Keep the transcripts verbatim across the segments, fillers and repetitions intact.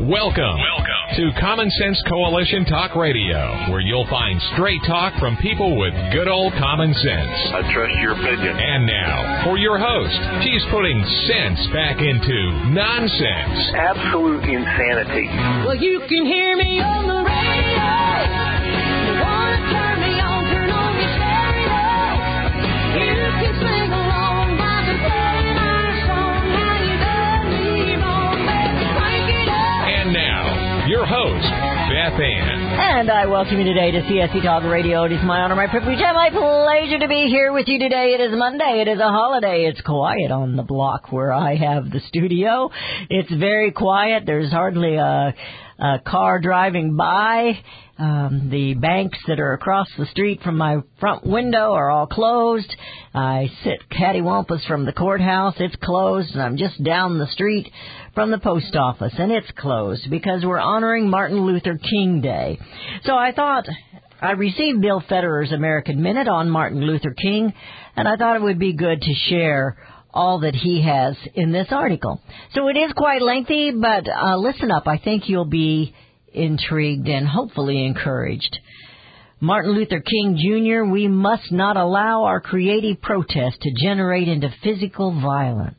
Welcome, Welcome to Common Sense Coalition Talk Radio, where you'll find straight talk from people with good old common sense. I trust your opinion. And now, for your host, she's putting sense back into nonsense. Absolute insanity. Well, you can hear me on the radio. You want to turn me on, turn on your stereo. You can sing along while they're playing our song. How you done me wrong, baby, crank it up. And now, your host, Beth Ann. And I welcome you today to C S C Talk Radio. It is my honor, my privilege, and my pleasure to be here with you today. It is Monday. It is a holiday. It's quiet on the block where I have the studio. It's very quiet. There's hardly a, a car driving by. Um, the banks that are across the street from my front window are all closed. I sit cattywampus from the courthouse. It's closed, and I'm just down the street from the post office, and it's closed because we're honoring Martin Luther King Day. So I thought I received Bill Federer's American Minute on Martin Luther King, and I thought it would be good to share all that he has in this article. So it is quite lengthy, but uh, listen up. I think you'll be intrigued and hopefully encouraged. Martin Luther King Junior, we must not allow our creative protest to generate into physical violence.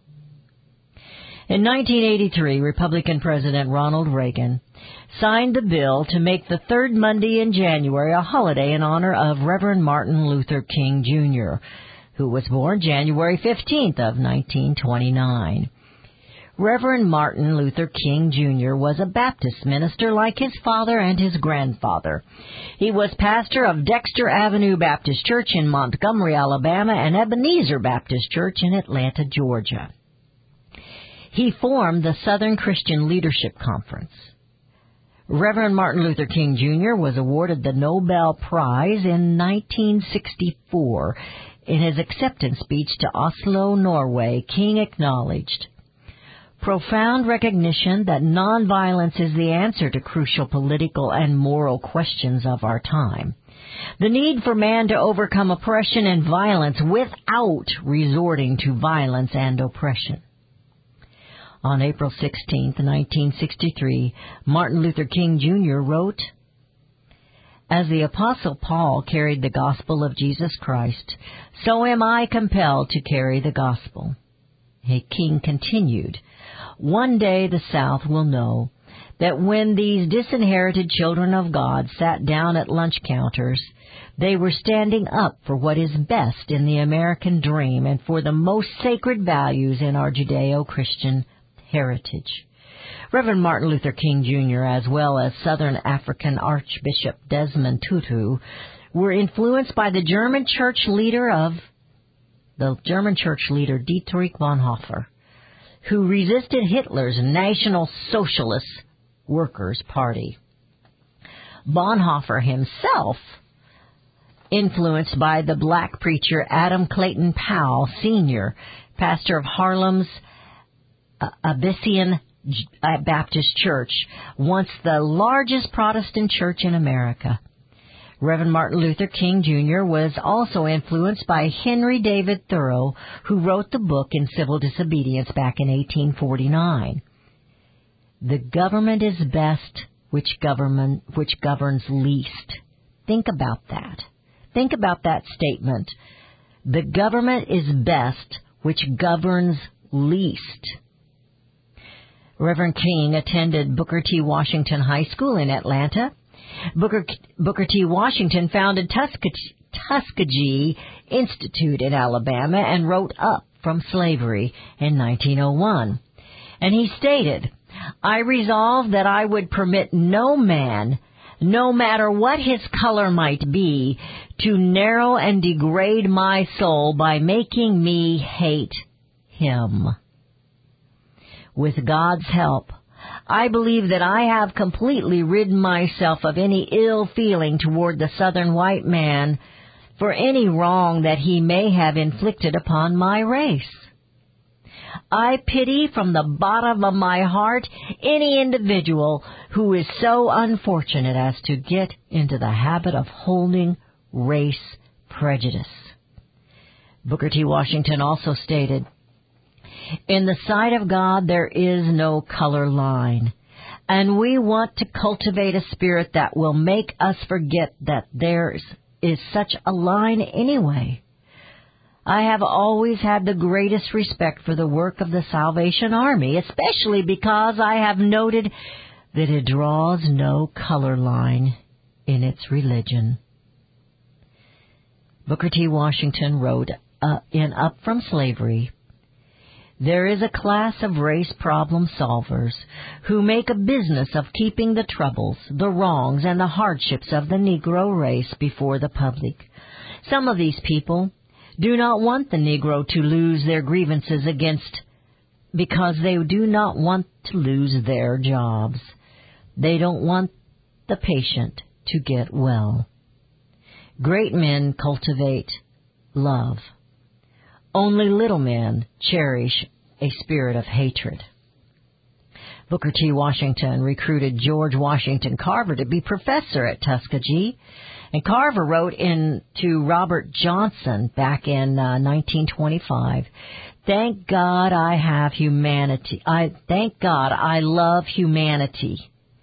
In nineteen eighty-three, Republican President Ronald Reagan signed the bill to make the third Monday in January a holiday in honor of Reverend Martin Luther King Junior, who was born January fifteenth of nineteen twenty-nine. Reverend Martin Luther King Junior was a Baptist minister like his father and his grandfather. He was pastor of Dexter Avenue Baptist Church in Montgomery, Alabama, and Ebenezer Baptist Church in Atlanta, Georgia. He formed the Southern Christian Leadership Conference. Reverend Martin Luther King Junior was awarded the Nobel Prize in nineteen sixty-four. In his acceptance speech to Oslo, Norway, King acknowledged profound recognition that nonviolence is the answer to crucial political and moral questions of our time. The need for man to overcome oppression and violence without resorting to violence and oppression. On April sixteenth, nineteen sixty-three, Martin Luther King Junior wrote, "As the Apostle Paul carried the gospel of Jesus Christ, so am I compelled to carry the gospel." King continued, "One day the South will know that when these disinherited children of God sat down at lunch counters, they were standing up for what is best in the American dream and for the most sacred values in our Judeo-Christian heritage." Reverend Martin Luther King Junior, as well as Southern African Archbishop Desmond Tutu, were influenced by the German church leader of the German church leader Dietrich Bonhoeffer, who resisted Hitler's National Socialist Workers' Party. Bonhoeffer himself, influenced by the black preacher Adam Clayton Powell, Senior, pastor of Harlem's uh, Abyssinian Baptist Church, once the largest Protestant church in America. Reverend Martin Luther King Junior was also influenced by Henry David Thoreau, who wrote the book In Civil Disobedience back in eighteen forty-nine. The government is best which government which governs least. Think about that. Think about that statement. The government is best which governs least. Reverend King attended Booker T. Washington High School in Atlanta. Booker, Booker T. Washington founded Tuskegee, Tuskegee Institute in Alabama and wrote Up from Slavery in nineteen oh one. And he stated, "I resolved that I would permit no man, no matter what his color might be, to narrow and degrade my soul by making me hate him. With God's help, I believe that I have completely rid myself of any ill feeling toward the Southern white man for any wrong that he may have inflicted upon my race. I pity from the bottom of my heart any individual who is so unfortunate as to get into the habit of holding race prejudice." Booker T. Washington also stated, "In the sight of God there is no color line. And we want to cultivate a spirit that will make us forget that there is such a line anyway. I have always had the greatest respect for the work of the Salvation Army, especially because I have noted that it draws no color line in its religion. Booker T. Washington wrote uh, in Up From Slavery, "There is a class of race problem solvers who make a business of keeping the troubles, the wrongs, and the hardships of the Negro race before the public. Some of these people do not want the Negro to lose their grievances against because they do not want to lose their jobs. They don't want the patient to get well. Great men cultivate love. Only little men cherish a spirit of hatred." Booker T. Washington recruited George Washington Carver to be professor at Tuskegee, and Carver wrote in to Robert Johnson back in uh, nineteen twenty-five, "Thank God I have humanity. I thank God I love humanity.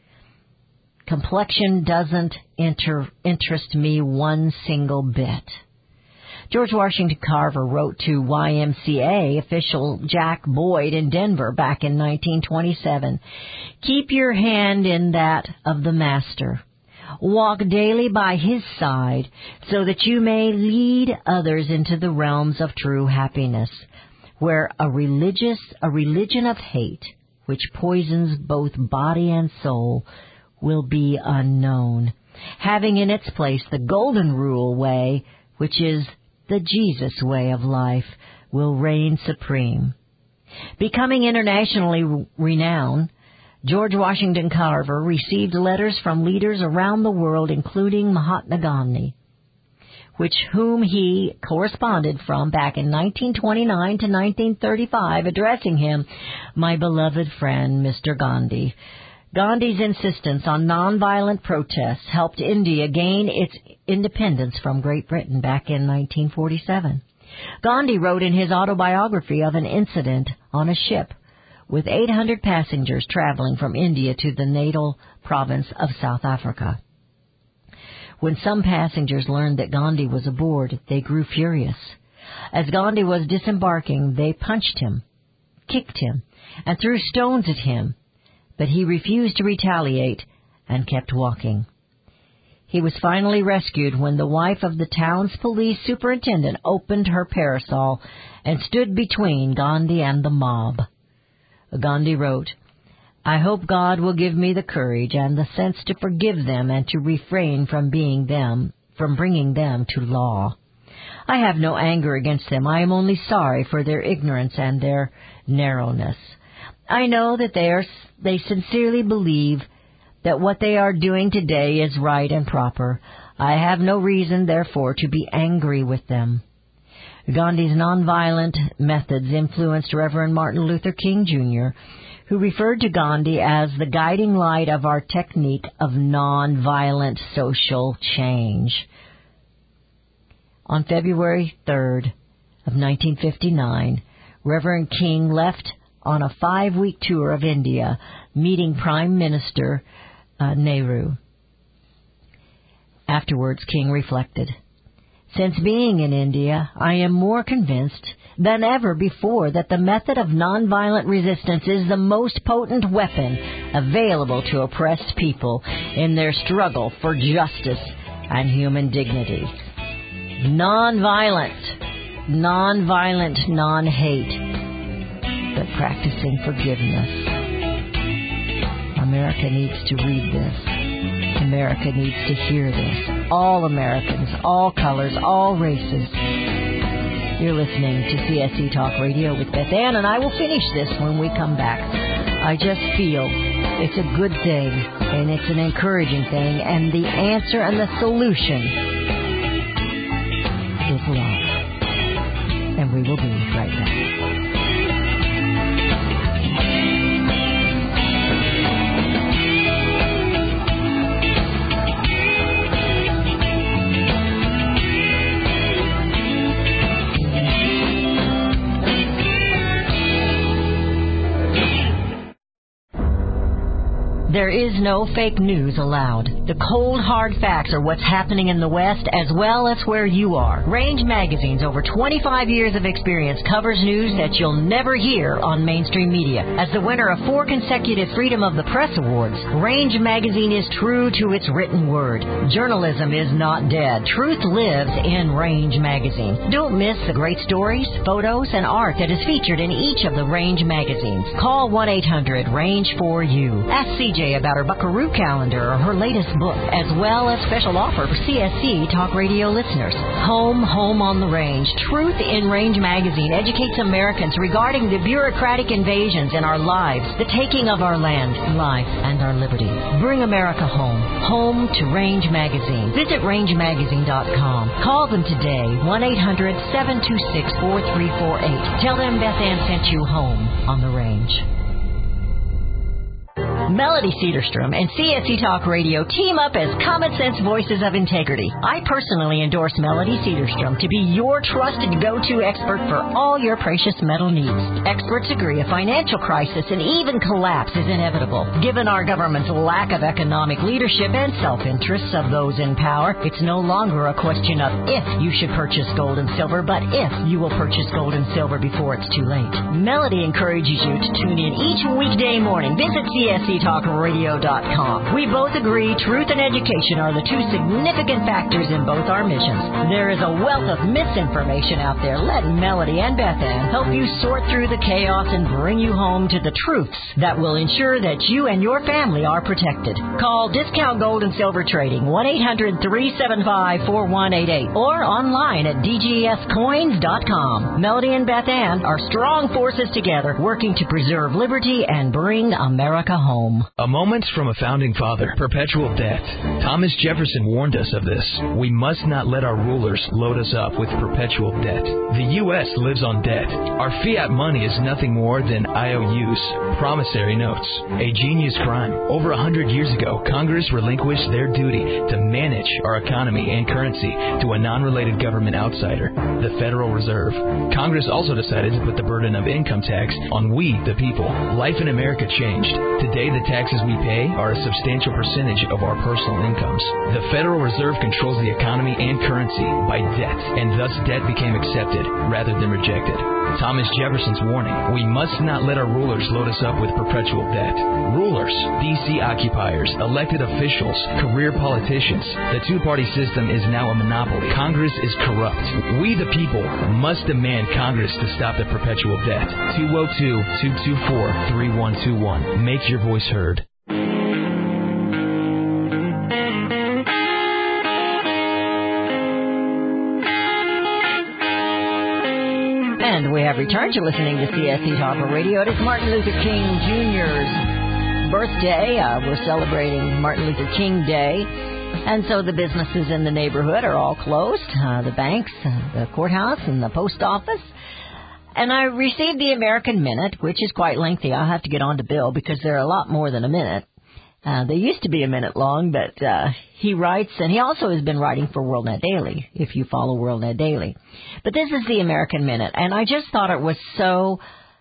Complexion doesn't inter- interest me one single bit." George Washington Carver wrote to Y M C A official Jack Boyd in Denver back in nineteen twenty-seven, "Keep your hand in that of the Master. Walk daily by his side so that you may lead others into the realms of true happiness, where a religious, a religion of hate, which poisons both body and soul, will be unknown, having in its place the golden rule way, which is the Jesus way of life, will reign supreme." Becoming internationally renowned, George Washington Carver received letters from leaders around the world, including Mahatma Gandhi, which whom he corresponded from back in nineteen twenty-nine to nineteen thirty-five, addressing him, "My beloved friend, Mister Gandhi." Gandhi's insistence on nonviolent protests helped India gain its independence from Great Britain back in nineteen forty-seven. Gandhi wrote in his autobiography of an incident on a ship with eight hundred passengers traveling from India to the natal province of South Africa. When some passengers learned that Gandhi was aboard, they grew furious. As Gandhi was disembarking, they punched him, kicked him, and threw stones at him, but he refused to retaliate and kept walking. He was finally rescued when the wife of the town's police superintendent opened her parasol and stood between Gandhi and the mob. Gandhi wrote, "I hope God will give me the courage and the sense to forgive them and to refrain from being them, from bringing them to law. I have no anger against them. I am only sorry for their ignorance and their narrowness. I know that they are, they sincerely believe that what they are doing today is right and proper. I have no reason, therefore, to be angry with them." Gandhi's nonviolent methods influenced Reverend Martin Luther King Junior, who referred to Gandhi as the guiding light of our technique of nonviolent social change. On February third of nineteen fifty-nine, Reverend King left on a five-week tour of India, meeting Prime Minister uh, Nehru. Afterwards, King reflected, "Since being in India, I am more convinced than ever before that the method of nonviolent resistance is the most potent weapon available to oppressed people in their struggle for justice and human dignity. Nonviolent, nonviolent, non-hate, but practicing forgiveness." America needs to read this. America needs to hear this. All Americans, all colors, all races. You're listening to C S C Talk Radio with Beth Ann, and I will finish this when we come back. I just feel it's a good thing, and it's an encouraging thing, and the answer and the solution is love. And we will be right back. There is no fake news allowed. The cold, hard facts are what's happening in the West as well as where you are. Range Magazine's over twenty-five years of experience covers news that you'll never hear on mainstream media. As the winner of four consecutive Freedom of the Press Awards, Range Magazine is true to its written word. Journalism is not dead. Truth lives in Range Magazine. Don't miss the great stories, photos, and art that is featured in each of the Range magazines. Call one eight hundred range for you. Ask C J about her Buckaroo calendar or her latest book, as well as special offer for C S C Talk Radio listeners. Home, Home on the Range. Truth in Range Magazine educates Americans regarding the bureaucratic invasions in our lives, the taking of our land, life, and our liberty. Bring America home. Home to Range Magazine. Visit range magazine dot com. Call them today, one eight hundred seven two six four three four eight. Tell them Beth Ann sent you home on the Range. Melody Cedarstrom and C S C Talk Radio team up as Common Sense Voices of Integrity. I personally endorse Melody Cedarstrom to be your trusted go-to expert for all your precious metal needs. Experts agree a financial crisis and even collapse is inevitable. Given our government's lack of economic leadership and self-interests of those in power, it's no longer a question of if you should purchase gold and silver, but if you will purchase gold and silver before it's too late. Melody encourages you to tune in each weekday morning. Visit C S C Talk Radio dot com. We both agree truth and education are the two significant factors in both our missions. There is a wealth of misinformation out there. Let Melody and Beth Ann help you sort through the chaos and bring you home to the truths that will ensure that you and your family are protected. Call Discount Gold and Silver Trading, one eight hundred three seven five four one eight eight, or online at d g s coins dot com. Melody and Beth Ann are strong forces together, working to preserve liberty and bring America home. A moment from a founding father. Perpetual debt. Thomas Jefferson warned us of this. We must not let our rulers load us up with perpetual debt. The U S lives on debt. Our fiat money is nothing more than I O Us, promissory notes. A genius crime. Over a hundred years ago, Congress relinquished their duty to manage our economy and currency to a non-related government outsider, the Federal Reserve. Congress also decided to put the burden of income tax on we, the people. Life in America changed. Today, the taxes we pay are a substantial percentage of our personal incomes. The Federal Reserve controls the economy and currency by debt, and thus debt became accepted rather than rejected. Thomas Jefferson's warning, we must not let our rulers load us up with perpetual debt. Rulers, D C occupiers, elected officials, career politicians. The two-party system is now a monopoly. Congress is corrupt. We, the people, must demand Congress to stop the perpetual debt. two oh two, two two four, three one two one. Make your voice heard. And we have returned to listening to C S C Talk Radio. It is Martin Luther King Junior's birthday. Uh, we're celebrating Martin Luther King Day. And so the businesses in the neighborhood are all closed. Uh, the banks, uh, the courthouse, and the post office. And I received the American Minute, which is quite lengthy. I'll have to get on to Bill because they're a lot more than a minute. Uh, they used to be a minute long, but uh, he writes, and he also has been writing for WorldNet Daily, if you follow WorldNet Daily. But this is the American Minute, and I just thought it was so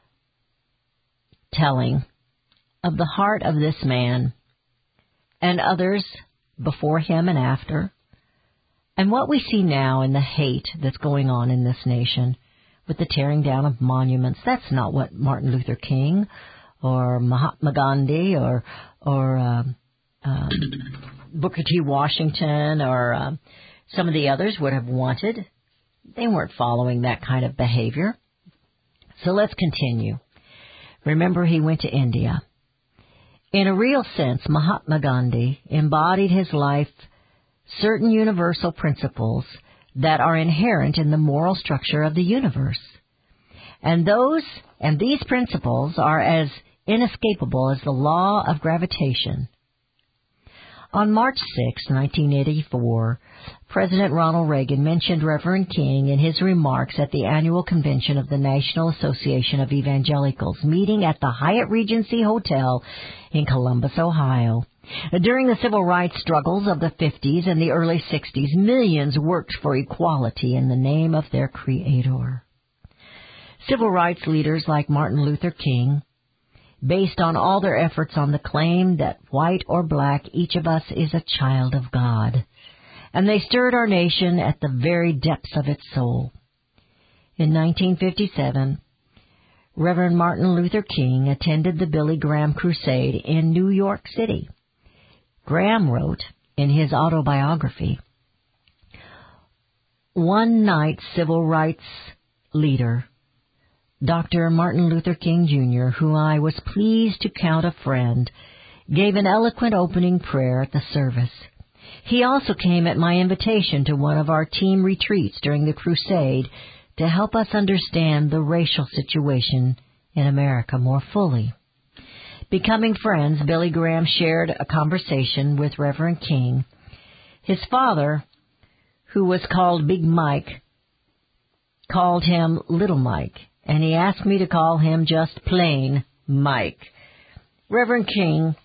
telling of the heart of this man and others before him and after, and what we see now in the hate that's going on in this nation with the tearing down of monuments. That's not what Martin Luther King or Mahatma Gandhi or or uh, uh, Booker T. Washington or uh, some of the others would have wanted. They weren't following that kind of behavior. So let's continue. Remember, he went to India. In a real sense, Mahatma Gandhi embodied his life certain universal principles that are inherent in the moral structure of the universe. And those and these principles are as inescapable as the law of gravitation. On March sixth, nineteen eighty-four, President Ronald Reagan mentioned Reverend King in his remarks at the annual convention of the National Association of Evangelicals, meeting at the Hyatt Regency Hotel in Columbus, Ohio. During the civil rights struggles of the fifties and the early sixties, millions worked for equality in the name of their Creator. Civil rights leaders like Martin Luther King based on all their efforts on the claim that white or black, each of us is a child of God. And they stirred our nation at the very depths of its soul. In nineteen fifty-seven, Reverend Martin Luther King attended the Billy Graham Crusade in New York City. Graham wrote in his autobiography, "One night civil rights leader, Doctor Martin Luther King Junior, whom I was pleased to count a friend, gave an eloquent opening prayer at the service. He also came at my invitation to one of our team retreats during the crusade to help us understand the racial situation in America more fully. Becoming friends, Billy Graham shared a conversation with Reverend King. His father, who was called Big Mike, called him Little Mike, and he asked me to call him just plain Mike. Reverend King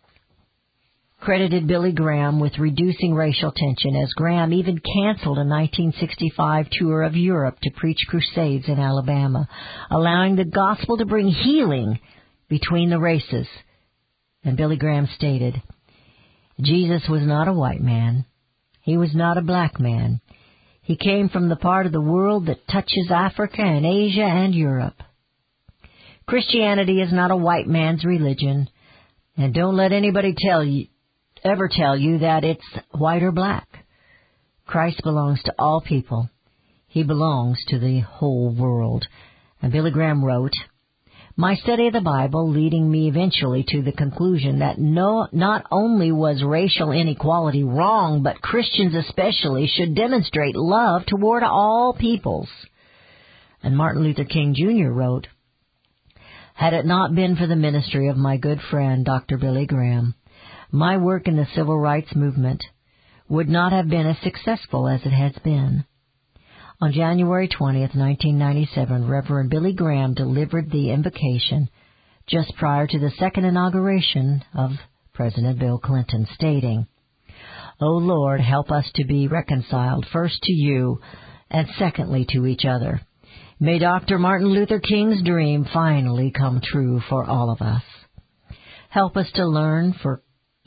credited Billy Graham with reducing racial tension, as Graham even canceled a nineteen sixty-five tour of Europe to preach crusades in Alabama, allowing the gospel to bring healing between the races. And Billy Graham stated, Jesus was not a white man. He was not a black man. He came from the part of the world that touches Africa and Asia and Europe. Christianity is not a white man's religion, and don't let anybody tell you ever tell you that it's white or black. Christ belongs to all people. He belongs to the whole world." And Billy Graham wrote, "My study of the Bible leading me eventually to the conclusion that no, not only was racial inequality wrong, but Christians especially should demonstrate love toward all peoples." And Martin Luther King Junior wrote, "Had it not been for the ministry of my good friend, Doctor Billy Graham, my work in the civil rights movement would not have been as successful as it has been." On January twentieth, nineteen ninety-seven, Reverend Billy Graham delivered the invocation just prior to the second inauguration of President Bill Clinton, stating, "O Lord, help us to be reconciled first to you and secondly to each other. May Doctor Martin Luther King's dream finally come true for all of us. Help us to learn for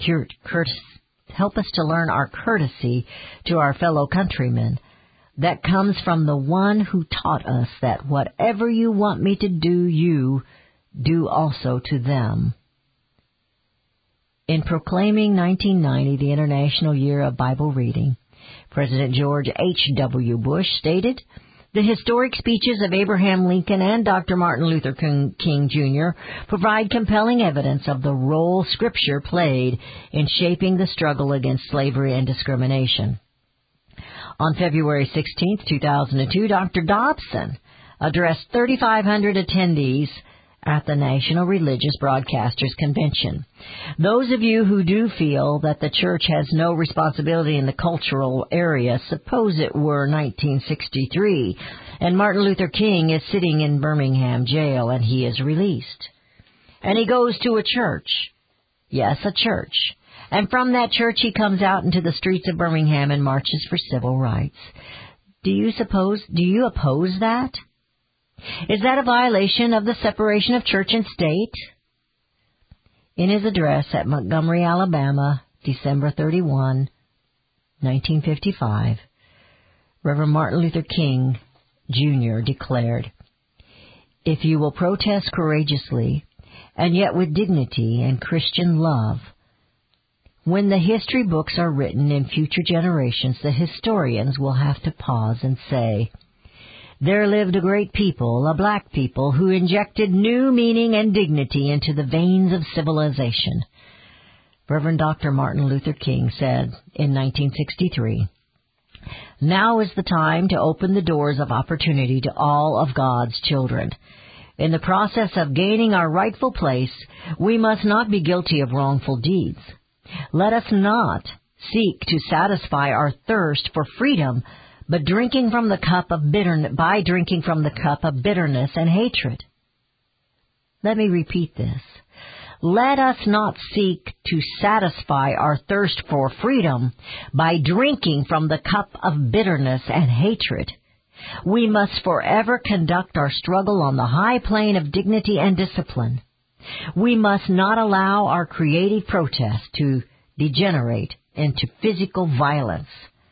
Help us to learn our courtesy to our fellow countrymen that comes from the one who taught us that whatever you want me to do, you do also to them." In proclaiming nineteen ninety the International Year of Bible Reading, President George H W Bush stated, "The historic speeches of Abraham Lincoln and Doctor Martin Luther King Junior provide compelling evidence of the role Scripture played in shaping the struggle against slavery and discrimination." On February sixteenth, two thousand two, Doctor Dobson addressed thirty-five hundred attendees at the National Religious Broadcasters Convention. Those of you who do feel that the church has no responsibility in the cultural area, suppose it were nineteen sixty-three, and Martin Luther King is sitting in Birmingham jail and he is released. And he goes to a church. Yes, a church. And from that church he comes out into the streets of Birmingham and marches for civil rights. Do you suppose, do you oppose that? Is that a violation of the separation of church and state? In his address at Montgomery, Alabama, December thirty-first, nineteen fifty-five, Reverend Martin Luther King Junior declared, "If you will protest courageously and yet with dignity and Christian love, when the history books are written in future generations, the historians will have to pause and say, 'There lived a great people, a black people, who injected new meaning and dignity into the veins of civilization.'" Reverend Doctor Martin Luther King said in nineteen sixty-three, "Now is the time to open the doors of opportunity to all of God's children. In the process of gaining our rightful place, we must not be guilty of wrongful deeds. Let us not seek to satisfy our thirst for freedom, but drinking from the cup of bitterness, by drinking from the cup of bitterness and hatred." Let me repeat this. Let us not seek to satisfy our thirst for freedom by drinking from the cup of bitterness and hatred. We must forever conduct our struggle on the high plane of dignity and discipline. We must not allow our creative protest to degenerate into physical violence.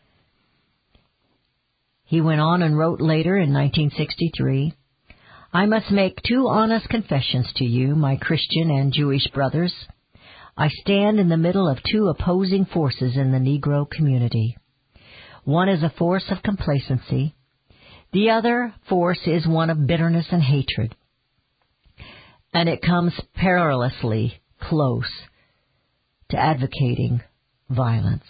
He went on and wrote later in nineteen sixty-three, I must make two honest confessions to you, my Christian and Jewish brothers. I stand in the middle of two opposing forces in the Negro community. One is a force of complacency. The other force is one of bitterness and hatred. And it comes perilously close to advocating violence.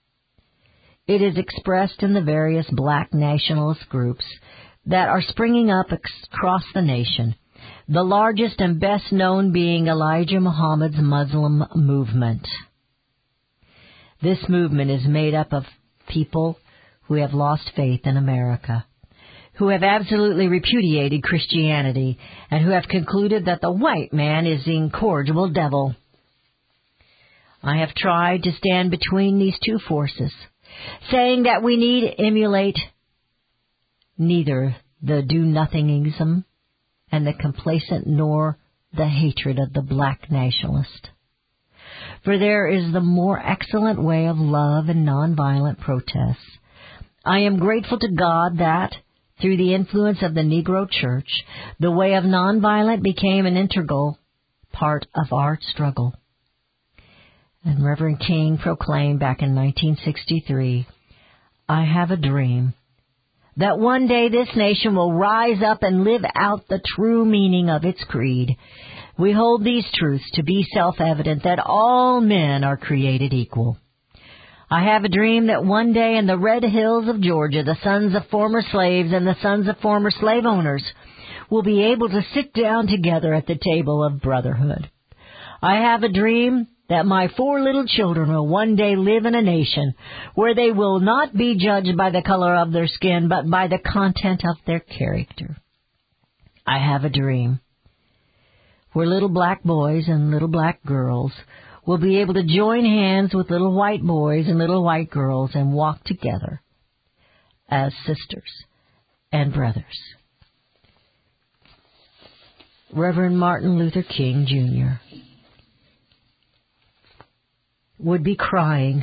It is expressed in the various black nationalist groups that are springing up across the nation, the largest and best known being Elijah Muhammad's Muslim movement. This movement is made up of people who have lost faith in America, who have absolutely repudiated Christianity, and who have concluded that the white man is the incorrigible devil. I have tried to stand between these two forces, saying that we need emulate neither the do-nothingism and the complacent nor the hatred of the black nationalist. For there is the more excellent way of love and nonviolent protests. I am grateful to God that, through the influence of the Negro Church, the way of nonviolent became an integral part of our struggle. And Reverend King proclaimed back in nineteen sixty-three, I have a dream that one day this nation will rise up and live out the true meaning of its creed. We hold these truths to be self-evident that all men are created equal. I have a dream that one day in the red hills of Georgia, the sons of former slaves and the sons of former slave owners will be able to sit down together at the table of brotherhood. I have a dream that my four little children will one day live in a nation where they will not be judged by the color of their skin, but by the content of their character. I have a dream where little black boys and little black girls will be able to join hands with little white boys and little white girls and walk together as sisters and brothers. Reverend Martin Luther King, Junior would be crying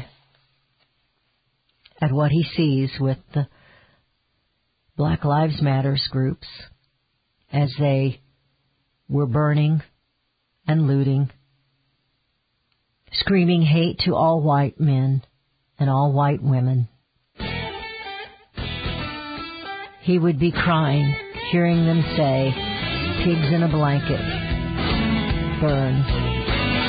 at what he sees with the Black Lives Matter groups as they were burning and looting, screaming hate to all white men and all white women. He would be crying, hearing them say, pigs in a blanket, burn.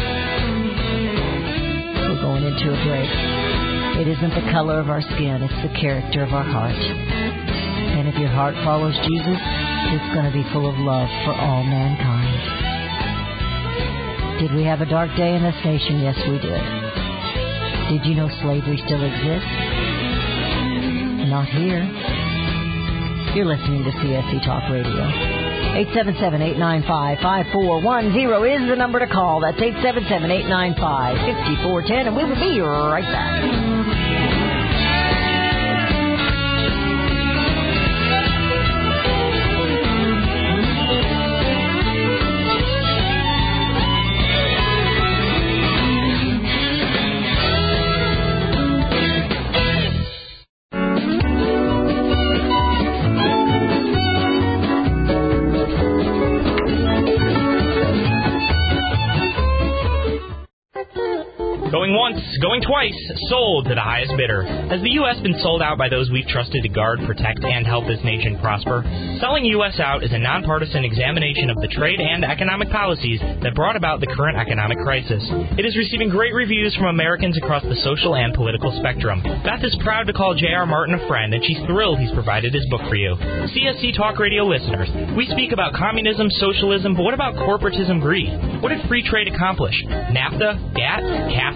We're going into a break. It isn't the color of our skin, it's the character of our heart. And if your heart follows Jesus, it's going to be full of love for all mankind. Did we have a dark day in this nation? Yes, we did. Did you know slavery still exists? Not here. You're listening to C S C Talk Radio. eight seven seven, eight nine five, five four one zero is the number to call. That's eight seven seven, eight nine five, five four one zero, and we will be right back. Going once, going twice, sold to the highest bidder. Has the U S been sold out by those we've trusted to guard, protect, and help this nation prosper? Selling U S out is a nonpartisan examination of the trade and economic policies that brought about the current economic crisis. It is receiving great reviews from Americans across the social and political spectrum. Beth is proud to call J R. Martin a friend, and she's thrilled he's provided his book for you. C S C Talk Radio listeners, we speak about communism, socialism, but what about corporatism greed? What did free trade accomplish? NAFTA, GATT, CAFTA,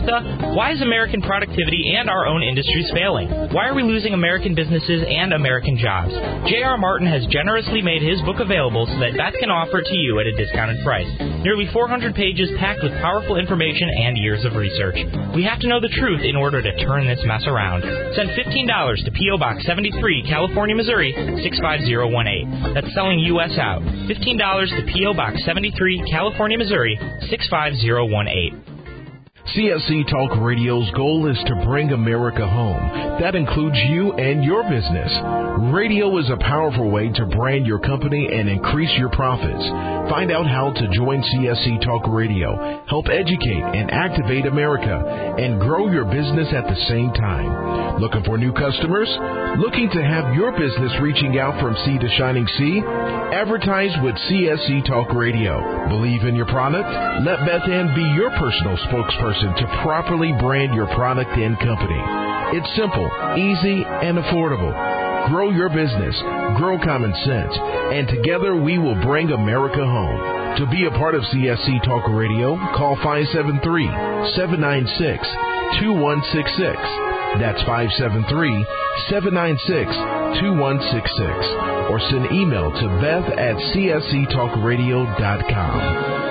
NAFTA? Why is American productivity and our own industries failing? Why are we losing American businesses and American jobs? J R. Martin has generously made his book available so that Beth can offer it to you at a discounted price. Nearly four hundred pages packed with powerful information and years of research. We have to know the truth in order to turn this mess around. Send fifteen dollars to P O. Box seventy-three, California, Missouri, six five zero one eight. That's selling U S out. fifteen dollars to P O. Box seventy-three, California, Missouri, six five zero one eight. C S C Talk Radio's goal is to bring America home. That includes you and your business. Radio is a powerful way to brand your company and increase your profits. Find out how to join C S C Talk Radio, help educate and activate America, and grow your business at the same time. Looking for new customers? Looking to have your business reaching out from sea to shining sea? Advertise with C S C Talk Radio. Believe in your product? Let Beth Ann be your personal spokesperson to properly brand your product and company. It's simple, easy, and affordable. Grow your business, grow common sense, and together we will bring America home. To be a part of C S C Talk Radio, call five seven three, seven nine six, two one six six. That's five seven three, seven nine six, two one six six. Or send email to beth at c s c talk radio dot com.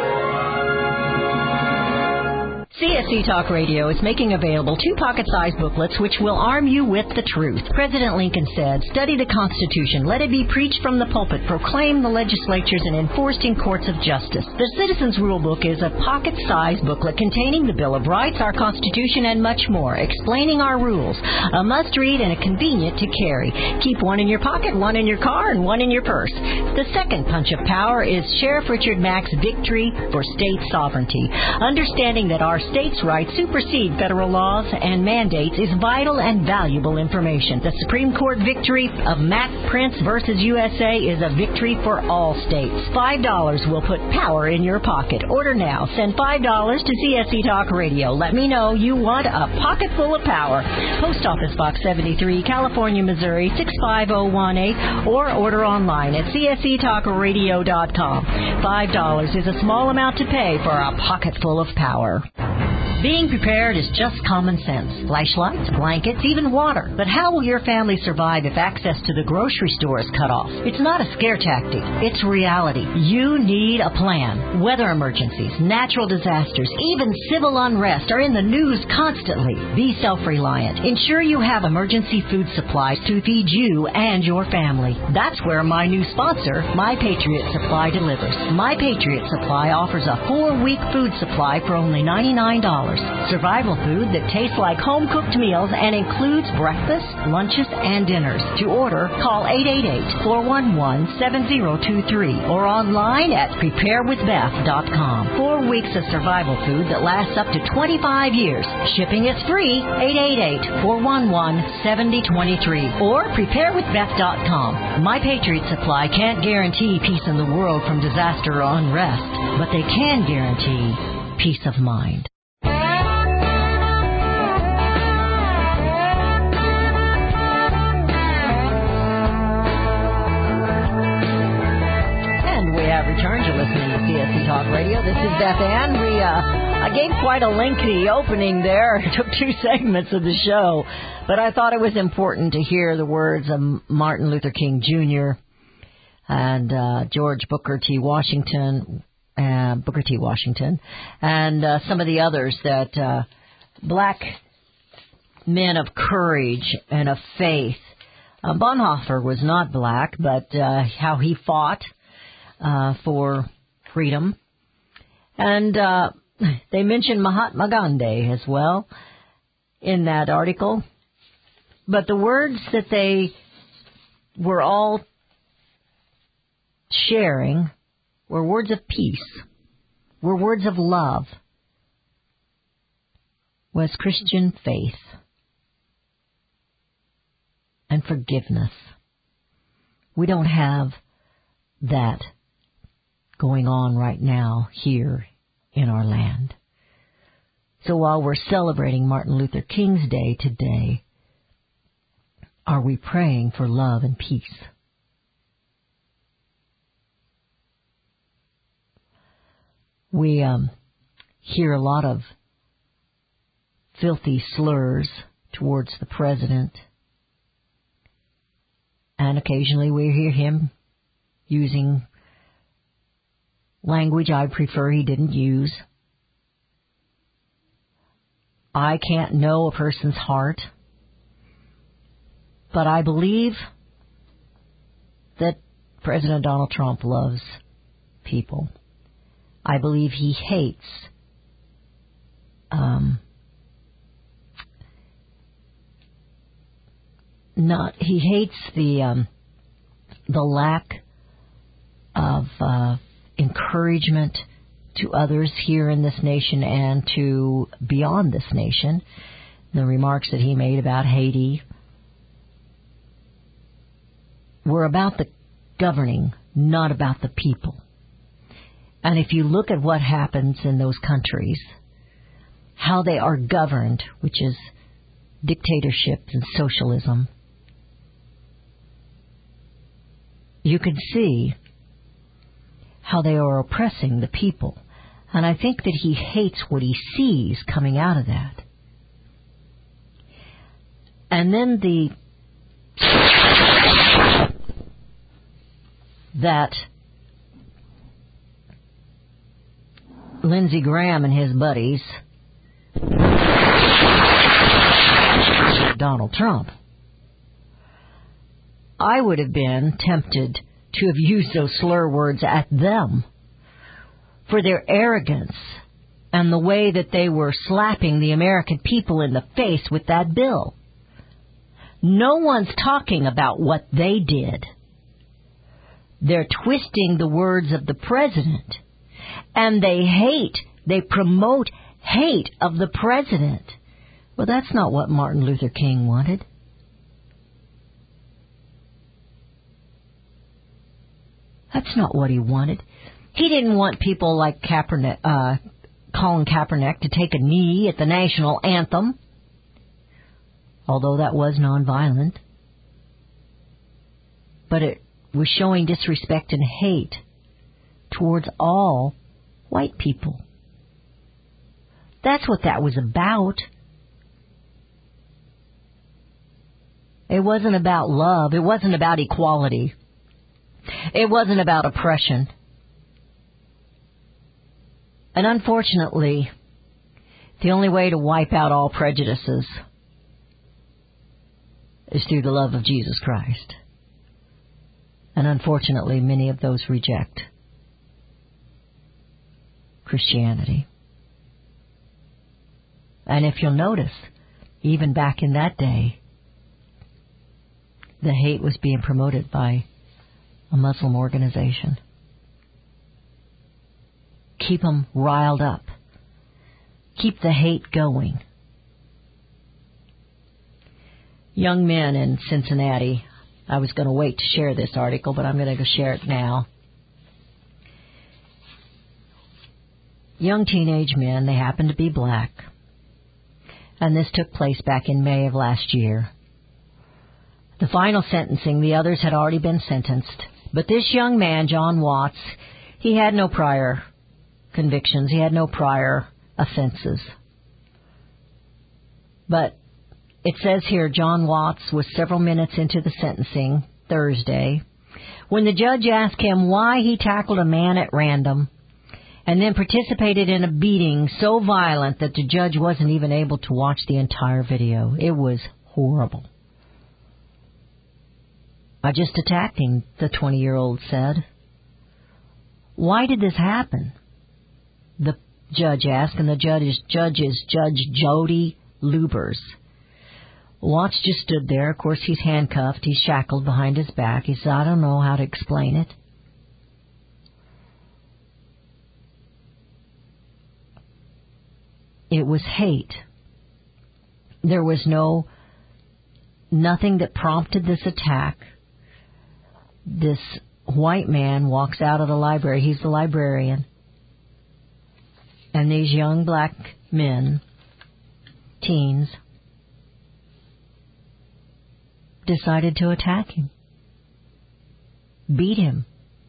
C S C Talk Radio is making available two pocket-sized booklets which will arm you with the truth. President Lincoln said, "Study the Constitution. Let it be preached from the pulpit, proclaimed in the legislatures, and enforced in courts of justice." The Citizens Rule Book is a pocket-sized booklet containing the Bill of Rights, our Constitution, and much more, explaining our rules. A must-read and a convenient to carry. Keep one in your pocket, one in your car, and one in your purse. The second punch of power is Sheriff Richard Mack's Victory for State Sovereignty. Understanding that our states' rights supersede federal laws and mandates is vital and valuable information. The Supreme Court victory of Matt Prince versus U S A is a victory for all states. Five dollars will put power in your pocket. Order now. Send five dollars to C S C Talk Radio. Let me know you want a pocket full of power. Post Office Box seventy-three, California, Missouri, six five zero one eight, or order online at c s c talk radio dot com. Five dollars is a small amount to pay for a pocket full of power. Being prepared is just common sense. Flashlights, blankets, even water. But how will your family survive if access to the grocery store is cut off? It's not a scare tactic. It's reality. You need a plan. Weather emergencies, natural disasters, even civil unrest are in the news constantly. Be self-reliant. Ensure you have emergency food supplies to feed you and your family. That's where my new sponsor, My Patriot Supply, delivers. My Patriot Supply offers a four-week food supply for only ninety-nine dollars. Survival food that tastes like home-cooked meals and includes breakfast, lunches, and dinners. To order, call eight eight eight, four one one, seven zero two three or online at prepare with beth dot com. Four weeks of survival food that lasts up to twenty-five years. Shipping is free. eight eight eight, four one one, seven zero two three or prepare with beth dot com. My Patriot Supply can't guarantee peace in the world from disaster or unrest, but they can guarantee peace of mind. Returns. You're listening to C S C Talk Radio. This is Beth Ann. We, uh, I gave quite a lengthy opening there. It took two segments of the show, but I thought it was important to hear the words of Martin Luther King Junior and uh, George Booker T. Washington, uh, Booker T. Washington, and uh, some of the others that uh, black men of courage and of faith. Uh, Bonhoeffer was not black, but uh, how he fought Uh, for freedom. And uh, they mentioned Mahatma Gandhi as well in that article. But the words that they were all sharing were words of peace, were words of love, was Christian faith and forgiveness. We don't have that going on right now here in our land. So while we're celebrating Martin Luther King's Day today, are we praying for love and peace? We um, hear a lot of filthy slurs towards the president. And occasionally we hear him using language I prefer he didn't use. I can't know a person's heart, but I believe that President Donald Trump loves people. I believe he hates um, not he hates the um, the lack of uh, encouragement to others here in this nation and to beyond this nation. The remarks that he made about Haiti were about the governing, not about the people. And if you look at what happens in those countries, how they are governed, which is dictatorship and socialism, you can see how they are oppressing the people. And I think that he hates what he sees coming out of that. And then the that Lindsey Graham and his buddies, Donald Trump, I would have been tempted to have used those slur words at them for their arrogance and the way that they were slapping the American people in the face with that bill. No one's talking about what they did. They're twisting the words of the president, and they hate, they promote hate of the president. Well, that's not what Martin Luther King wanted. That's not what he wanted. He didn't want people like Kaepernick, uh, Colin Kaepernick to take a knee at the national anthem, although that was nonviolent. But it was showing disrespect and hate towards all white people. That's what that was about. It wasn't about love. It wasn't about equality. It wasn't about oppression. And unfortunately, the only way to wipe out all prejudices is through the love of Jesus Christ. And unfortunately, many of those reject Christianity. And if you'll notice, even back in that day, the hate was being promoted by a Muslim organization. Keep them riled up. Keep the hate going. Young men in Cincinnati. I was going to wait to share this article, but I'm going to go share it now. Young teenage men, they happen to be black. And this took place back in May of last year. The final sentencing, the others had already been sentenced. But this young man, John Watts, he had no prior convictions. He had no prior offenses. But it says here, John Watts was several minutes into the sentencing Thursday when the judge asked him why he tackled a man at random and then participated in a beating so violent that the judge wasn't even able to watch the entire video. It was horrible. I just attacked him, the twenty-year-old said. Why did this happen? The judge asked, and the judge is, judge is Judge Jody Lubers. Watts just stood there. Of course, he's handcuffed. He's shackled behind his back. He said, I don't know how to explain it. It was hate. There was no, nothing that prompted this attack. This white man walks out of the library. He's the librarian. And these young black men, teens, decided to attack him. Beat him.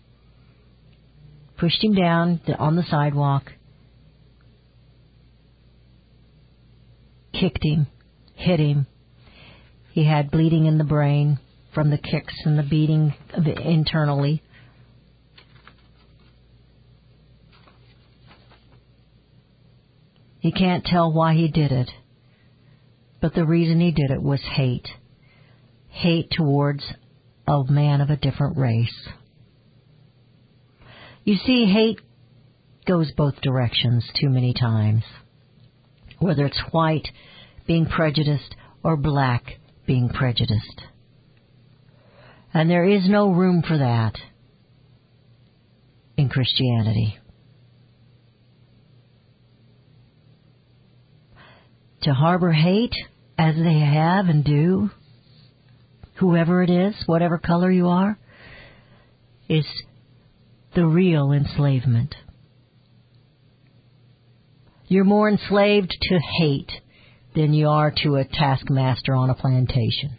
Pushed him down on the sidewalk. kicked him, hit him. He had bleeding in the brain from the kicks and the beating internally. He can't tell why he did it, but the reason he did it was hate. Hate towards a man of a different race. You see, hate goes both directions too many times. Whether it's white being prejudiced or black being prejudiced. And there is no room for that in Christianity. To harbor hate, as they have and do, whoever it is, whatever color you are, is the real enslavement. You're more enslaved to hate than you are to a taskmaster on a plantation.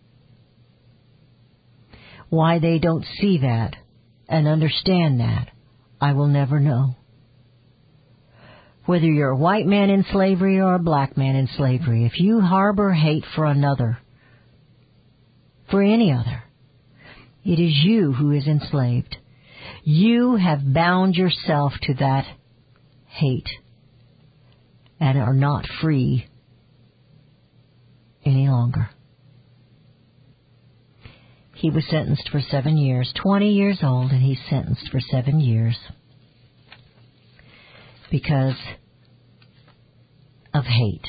Why they don't see that and understand that, I will never know. Whether you're a white man in slavery or a black man in slavery, if you harbor hate for another, for any other, it is you who is enslaved. You have bound yourself to that hate and are not free any longer. He was sentenced for seven years, twenty years old, and he's sentenced for seven years. Because of hate.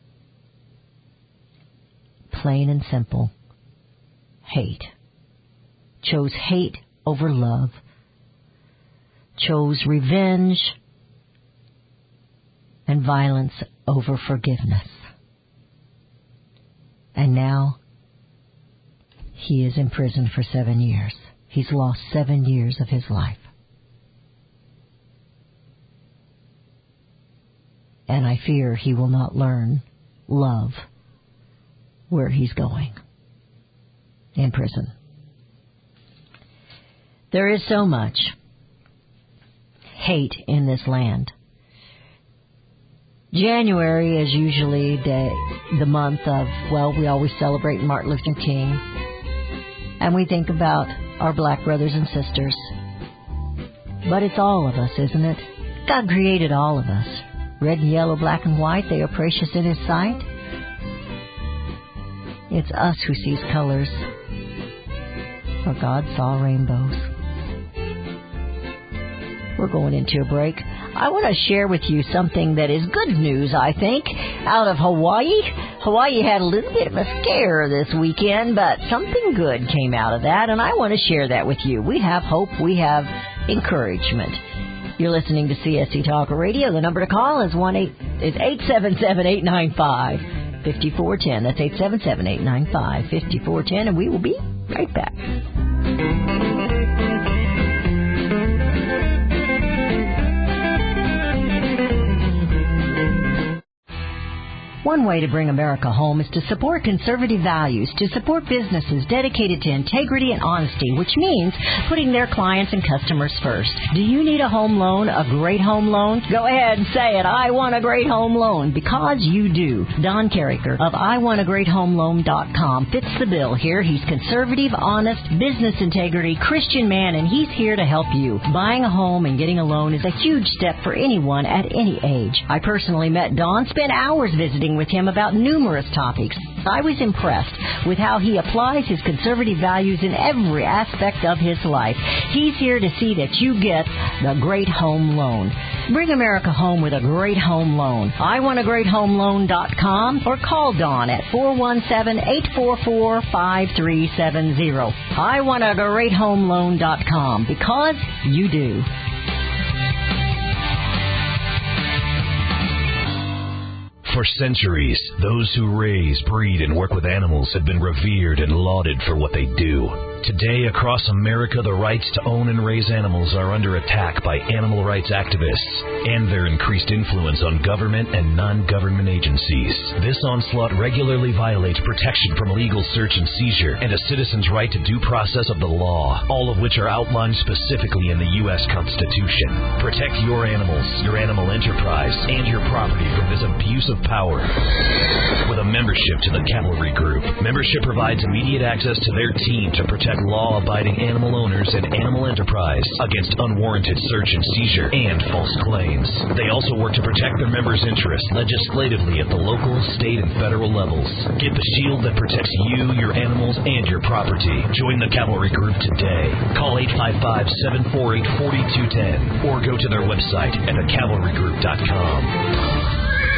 Plain and simple. Hate. Chose hate over love. Chose revenge and violence over forgiveness. And now he is in prison for seven years. He's lost seven years of his life. And I fear he will not learn love where he's going. In prison. There is so much hate in this land. January is usually the, the month of, well, we always celebrate Martin Luther King. And we think about our black brothers and sisters. But it's all of us, isn't it? God created all of us. Red and yellow, black and white, they are precious in His sight. It's us who sees colors. For God saw rainbows. We're going into a break. I want to share with you something that is good news, I think, out of Hawaii. Hawaii had a little bit of a scare this weekend, but something good came out of that, and I want to share that with you. We have hope. We have encouragement. You're listening to C S C Talk Radio. The number to call is one eight is eight seven seven, eight nine five, five four one zero. That's eight seven seven, eight nine five, five four one zero, and we will be right back. One way to bring America home is to support conservative values, to support businesses dedicated to integrity and honesty, which means putting their clients and customers first. Do you need a home loan, a great home loan? Go ahead and say it. I want a great home loan, because you do. Don Carricker of I want a great home loan dot com fits the bill here. He's conservative, honest, business integrity, Christian man, and he's here to help you. Buying a home and getting a loan is a huge step for anyone at any age. I personally met Don, spent hours visiting with him about numerous topics. I was impressed with how he applies his conservative values in every aspect of his life. He's here to see that you get the great home loan. Bring America home with a great home loan. I want a great home loan dot com or call Dawn at four one seven, eight four four, five three seven zero. I want a great home loan dot com, because you do. For centuries, those who raise, breed, and work with animals have been revered and lauded for what they do. Today, across America, the rights to own and raise animals are under attack by animal rights activists and their increased influence on government and non-government agencies. This onslaught regularly violates protection from legal search and seizure and a citizen's right to due process of the law, all of which are outlined specifically in the U S Constitution. Protect your animals, your animal enterprise, and your property from this abuse of power. With a membership to the Cavalry Group, membership provides immediate access to their team to protect law-abiding animal owners and animal enterprise against unwarranted search and seizure and false claims. They also work to protect their members' interests legislatively at the local, state, and federal levels. Get the shield that protects you, your animals, and your property. Join the Cavalry Group today. Call eight five five, seven four eight, four two one zero or go to their website at the cavalry group dot com.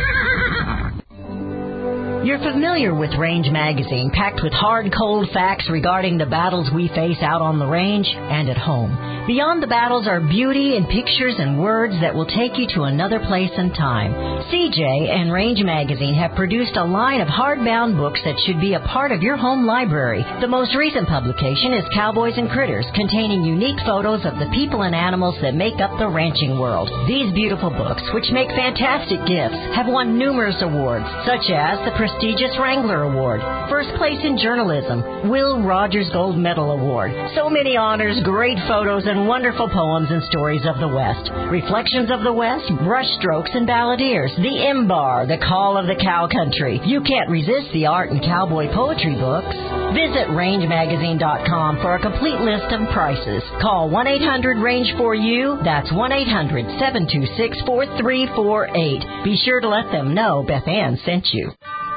You're familiar with Range Magazine, packed with hard, cold facts regarding the battles we face out on the range and at home. Beyond the battles are beauty and pictures and words that will take you to another place and time. C J and Range Magazine have produced a line of hardbound books that should be a part of your home library. The most recent publication is Cowboys and Critters, containing unique photos of the people and animals that make up the ranching world. These beautiful books, which make fantastic gifts, have won numerous awards, such as the prestigious Wrangler Award, First Place in Journalism, Will Rogers Gold Medal Award. So many honors, great photos, and wonderful poems and stories of the West. Reflections of the West, Brushstrokes and Balladeers, The M-Bar, The Call of the Cow Country. You can't resist the art and cowboy poetry books. Visit range magazine dot com for a complete list of prices. Call one eight hundred range four U. That's one eight hundred, seven two six, four three four eight. Be sure to let them know Beth Ann sent you.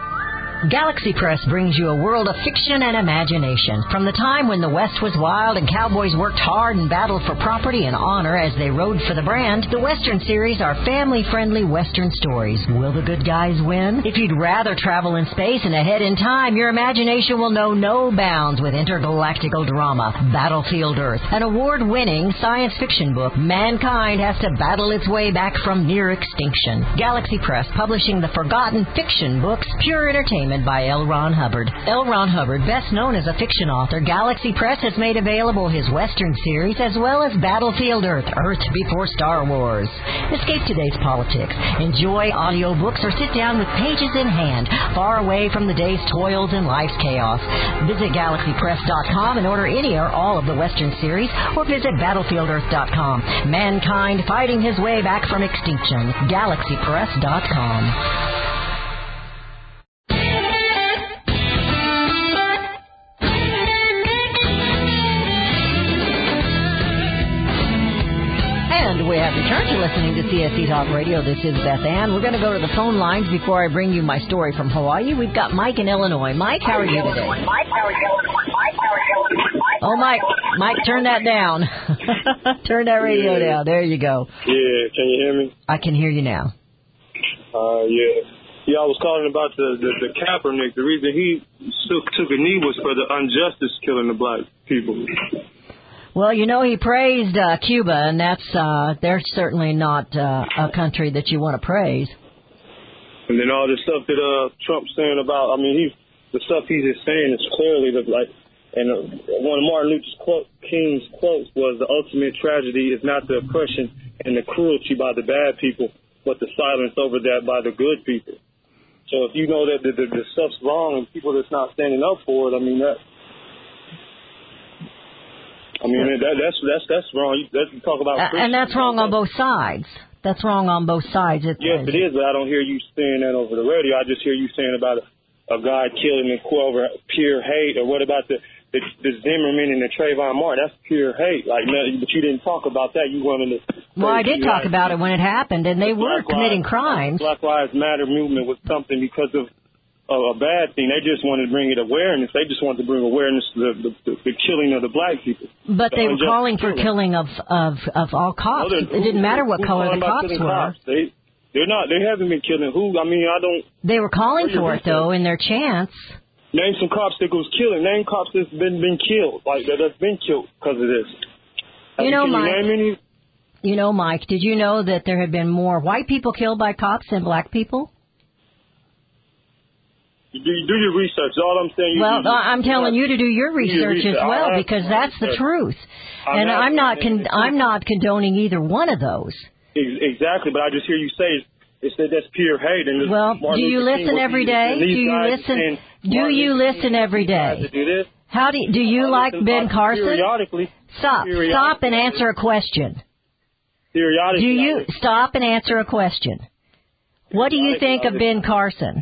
Galaxy Press brings you a world of fiction and imagination. From the time when the West was wild and cowboys worked hard and battled for property and honor as they rode for the brand, the Western series are family-friendly Western stories. Will the good guys win? If you'd rather travel in space and ahead in time, your imagination will know no bounds with intergalactical drama. Battlefield Earth, an award-winning science fiction book. Mankind has to battle its way back from near extinction. Galaxy Press, publishing the forgotten fiction books, Pure Entertainment, by L. Ron Hubbard. L. Ron Hubbard, best known as a fiction author, Galaxy Press has made available his Western series as well as Battlefield Earth, Earth Before Star Wars. Escape today's politics. Enjoy audiobooks or sit down with pages in hand, far away from the day's toils and life's chaos. Visit galaxy press dot com and order any or all of the Western series, or visit battlefield earth dot com. Mankind fighting his way back from extinction. galaxy press dot com. We have returned to listening to C S C Talk Radio. This is Beth Ann. We're going to go to the phone lines before I bring you my story from Hawaii. We've got Mike in Illinois. Mike, how are you today? Oh, Mike, Mike, turn that down. Turn that radio yeah. down. There you go. Yeah, can you hear me? I can hear you now. Uh, yeah. Yeah, I was calling about the, the, the Kaepernick. The reason he took, took a knee was for the injustice killing the black people. Well, you know, he praised uh, Cuba, and that's uh, they're certainly not uh, a country that you want to praise. And then all the stuff that uh, Trump's saying about, I mean, he the stuff he's just saying is clearly the, like, and uh, one of Martin Luther quote, King's quotes was, the ultimate tragedy is not the oppression and the cruelty by the bad people, but the silence over that by the good people. So if you know that the, the, the stuff's wrong and people that's not standing up for it, I mean, that. I mean, that, that's that's that's wrong. You, that's, you talk about uh, and that's wrong on both sides. That's wrong on both sides. It, yes, it is, but I don't hear you saying that over the radio. I just hear you saying about a, a guy killing and over pure hate. Or what about the, the the Zimmerman and the Trayvon Martin? That's pure hate. Like, no, but you didn't talk about that. You wanted to. Well, I did talk about it when it happened, and they were committing crimes. Black Lives Matter movement was something because of. A bad thing. They just wanted to bring it awareness. They just wanted to bring awareness to the, the, the killing of the black people. But the they were calling for killing of, of, of all cops. No, it didn't matter what color the cops were. Cops? They, they're not. They haven't been killing who? I mean, I don't. They were calling for it, though, in their chants. Name some cops that was killing. Name cops that's been been killed, like that that's been killed because of this. You know, Mike. You, name any? You know, Mike. Did you know that there had been more white people killed by cops than black people? You do, you do your research. All I'm saying. You well, do, I'm telling you to do your research research. as well I because that's the research. truth. I'm and not- I'm not con- it's- I'm not condoning either one of those. Ex- Exactly, but I just hear you say it's that that's pure hate. And Well, Martin do you Luther King listen was every these- day? and Do these you guys listen? saying Do Martin you Luther King listen every these guys day? to do this. How do do you I like listen- Ben I- Carson? Periodically. Stop. periodically. Stop and answer a question. Periodically. Do I you listen. stop and answer a question? What do you think of Ben Carson?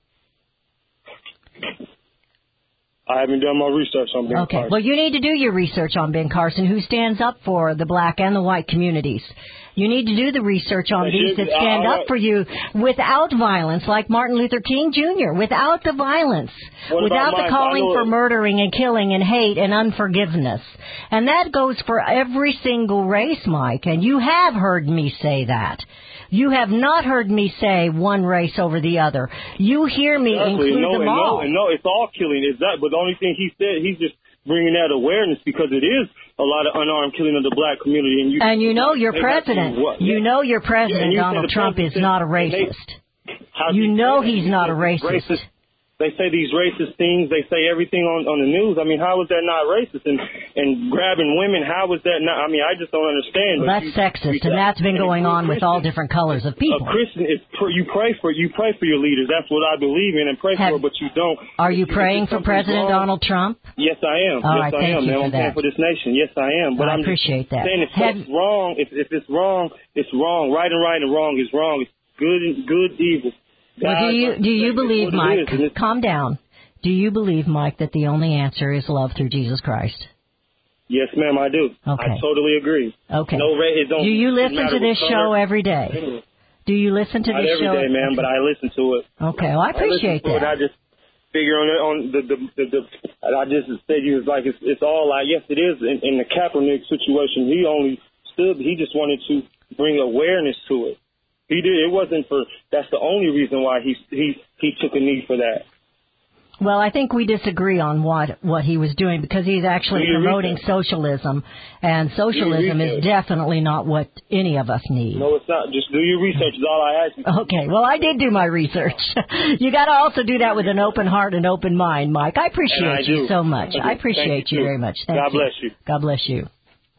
I haven't done my research on Ben Okay. Carson. Well, you need to do your research on Ben Carson, who stands up for the black and the white communities. You need to do the research on But these you- that stand I- I- up for you without violence, like Martin Luther King Junior, without the violence, What without about the mine? calling I know for it- murdering and killing and hate and unforgiveness. And that goes for every single race, Mike, and you have heard me say that. You have not heard me say one race over the other. You hear me Exactly. include no, them and all. No, and no, it's all killing. Is that? But the only thing he said, he's just bringing that awareness because it is a lot of unarmed killing of the black community. And you, And you know your they have to- president, what? you Yeah. know your Yeah, president, and you said Donald the Trump, is president- not a and they- racist. How You do know say that? he's You not said a racist. racist. They say these racist things. They say everything on, on the news. I mean, how is that not racist? And and grabbing women, how is that not? I mean, I just don't understand. Well, But that's you- sexist, you- and that's been and going a on with all Christian- different colors of people. A Christian is pr- you pray for you pray for your leaders. That's what I believe in and pray Have- for. But you don't. Are you If praying if for something's President wrong- Donald Trump? Yes, I am. All yes, right, I thank am. you man. for I'm that. praying for this nation. Yes, I am. But I I'm appreciate that. saying if Have- it's wrong, if if it's wrong, it's wrong. Right and right and wrong is wrong. It's good and good evil. Well, do God you must do you say it's believe, what it Mike? is, and it's- Calm down. Do you believe, Mike, that the only answer is love through Jesus Christ? Yes, ma'am, I do. Okay. I totally agree. Okay. No, ra- it don't. Do you it listen matter to this what show color. every day? Do you listen to Not this every show? day, ma'am, but I listen to it. Okay, well, I appreciate I listen to that. It, I just figure on it on the the, the, the I just said you was like it's it's all like yes it is in, in the Kaepernick situation. He only stood. He just wanted to bring awareness to it. He did. It wasn't for. That's the only reason why he he he took a knee for that. Well, I think we disagree on what, what he was doing because he's actually Do your promoting research. socialism, and socialism is research. definitely not what any of us need. No, it's not. Just do your research. Is all I ask you. Okay, well, I did do my research. You got to also do that with an open heart and open mind, Mike. I appreciate And I you do. so much. I do. I appreciate Thank you you, too. very much. Thank God you. bless you. God bless you.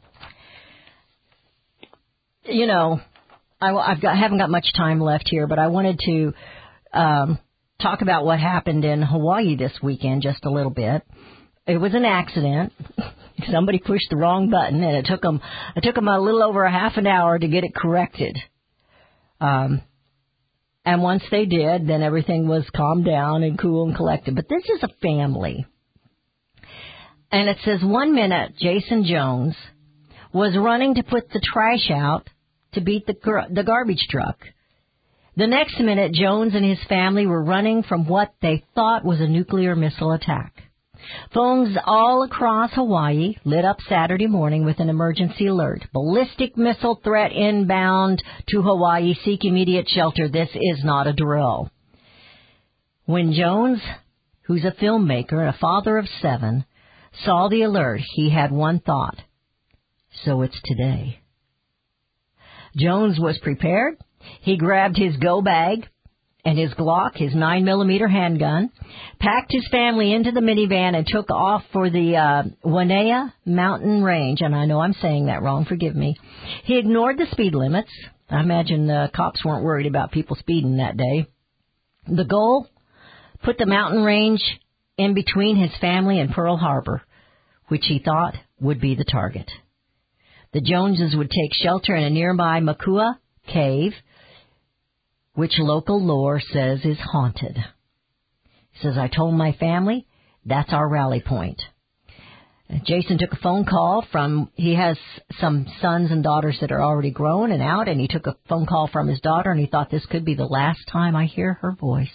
You know, I, I've got, haven't got much time left here, but I wanted to um, talk about what happened in Hawaii this weekend just a little bit. It was an accident. Somebody pushed the wrong button, and it took them it took them a little over a half an hour to get it corrected. Um, and once they did, then everything was calmed down and cool and collected. But this is a family. And it says one minute Jason Jones was running to put the trash out to beat the, gar- the garbage truck. The next minute, Jones and his family were running from what they thought was a nuclear missile attack. Phones all across Hawaii lit up Saturday morning with an emergency alert. Ballistic missile threat inbound to Hawaii. Seek immediate shelter. This is not a drill. When Jones, who's a filmmaker and a father of seven, saw the alert, he had one thought. So it's today. Jones was prepared. He grabbed his go bag and his Glock, his nine millimeter handgun, packed his family into the minivan and took off for the uh, Wainea Mountain Range. And I know I'm saying that wrong, forgive me. He ignored the speed limits. I imagine the cops weren't worried about people speeding that day. The goal? Put the mountain range in between his family and Pearl Harbor, which he thought would be the target. The Joneses would take shelter in a nearby Makua cave, which local lore says is haunted. He says, I told my family, that's our rally point. Jason took a phone call from, he has some sons and daughters that are already grown and out, and he took a phone call from his daughter, and he thought this could be the last time I hear her voice.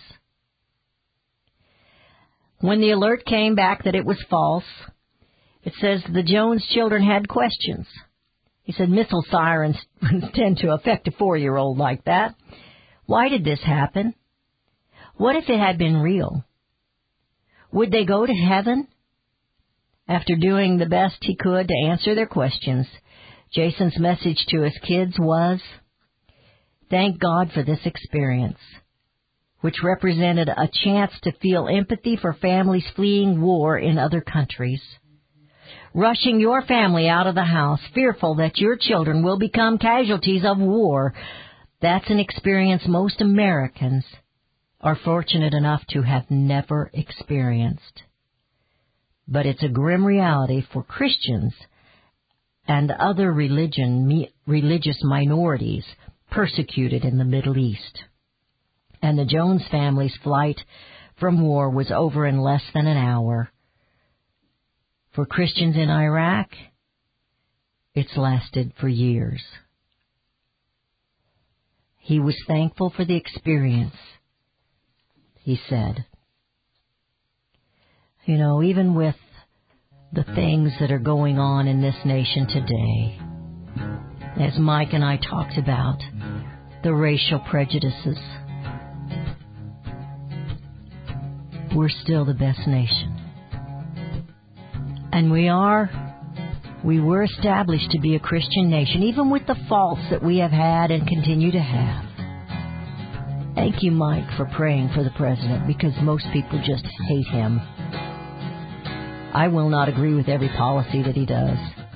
When the alert came back that it was false, it says the Jones children had questions. He said missile sirens tend to affect a four-year-old like that. Why did this happen? What if it had been real? Would they go to heaven? After doing the best he could to answer their questions, Jason's message to his kids was, thank God for this experience. which represented a chance to feel empathy for families fleeing war in other countries. Rushing your family out of the house, fearful that your children will become casualties of war, that's an experience most Americans are fortunate enough to have never experienced. But it's a grim reality for Christians and other religion, religious minorities persecuted in the Middle East. And the Jones family's flight from war was over in less than an hour. For Christians in Iraq, it's lasted for years. He was thankful for the experience, he said. You know, even with the things that are going on in this nation today, as Mike and I talked about, the racial prejudices, we're still the best nation. And we are, we were established to be a Christian nation, even with the faults that we have had and continue to have. Thank you, Mike, for praying for the president, because most people just hate him. I will not agree with every policy that he does.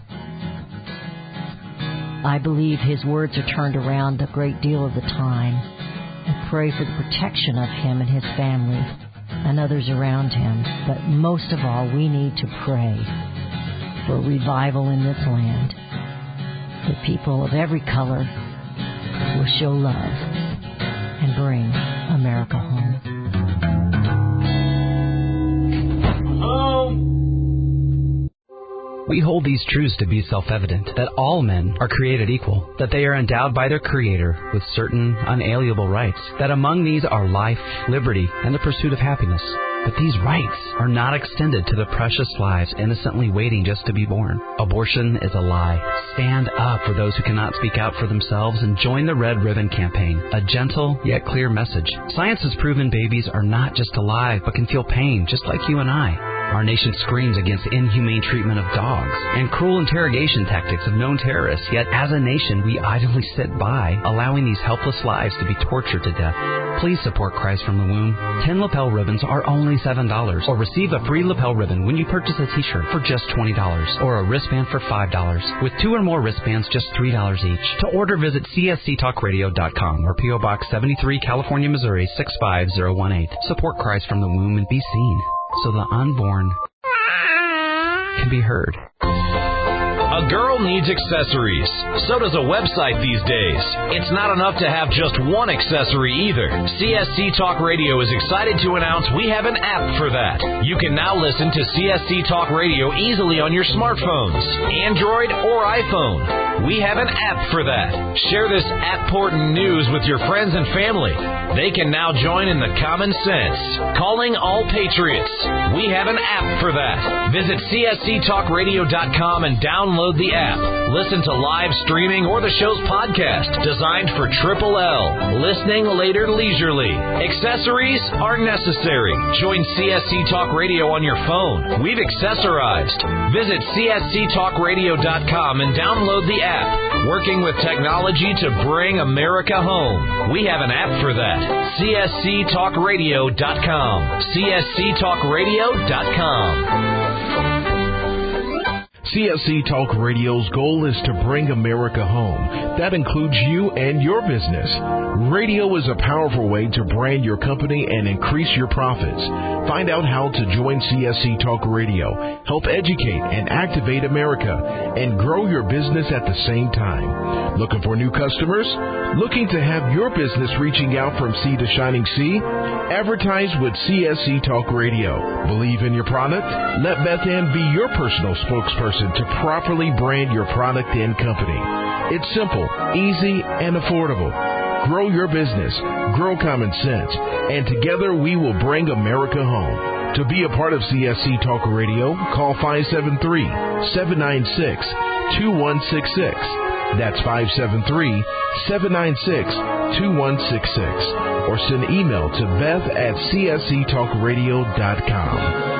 I believe his words are turned around a great deal of the time. I pray for the protection of him and his family and others around him. But most of all, we need to pray for revival in this land. The people of every color will show love and bring America home. We hold these truths to be self-evident, that all men are created equal, that they are endowed by their Creator with certain unalienable rights, that among these are life, liberty, and the pursuit of happiness. But these rights are not extended to the precious lives innocently waiting just to be born. Abortion is a lie. Stand up for those who cannot speak out for themselves and join the Red Ribbon Campaign, a gentle yet clear message. Science has proven babies are not just alive, but can feel pain just like you and I. Our nation screams against inhumane treatment of dogs and cruel interrogation tactics of known terrorists, yet as a nation we idly sit by, allowing these helpless lives to be tortured to death. Please support Christ from the Womb. Ten lapel ribbons are only seven dollars, or receive a free lapel ribbon when you purchase a t-shirt for just twenty dollars, or a wristband for five dollars. With two or more wristbands, just three dollars each. To order, visit C S C talk radio dot com or P O Box seventy-three, California, Missouri, six five zero one eight. Support Christ from the Womb and be seen, so the unborn can be heard. A girl needs accessories. So does a website these days. It's not enough to have just one accessory either. C S C Talk Radio is excited to announce we have an app for that. You can now listen to C S C Talk Radio easily on your smartphones, Android or iPhone. We have an app for that. Share this app-portant news with your friends and family. They can now join in the common sense. Calling all patriots. We have an app for that. Visit C S C talk radio dot com and download the app. Listen to live streaming or the show's podcast, designed for Triple L. Listening later leisurely. Accessories are necessary. Join C S C Talk Radio on your phone. We've accessorized. Visit C S C talk radio dot com and download the app. Working with technology to bring America home. We have an app for that. C S C talk radio dot com. C S C talk radio dot com. C S C Talk Radio's goal is to bring America home. That includes you and your business. Radio is a powerful way to brand your company and increase your profits. Find out how to join C S C Talk Radio, help educate and activate America, and grow your business at the same time. Looking for new customers? Looking to have your business reaching out from sea to shining sea? Advertise with C S C Talk Radio. Believe in your product? Let Beth Ann be your personal spokesperson to properly brand your product and company. It's simple, easy, and affordable. Grow your business, grow common sense, and together we will bring America home. To be a part of C S C Talk Radio, call five seven three, seven nine six, two one six six. That's five seven three, seven nine six, two one six six. Or send email to Beth at C S C talk radio dot com.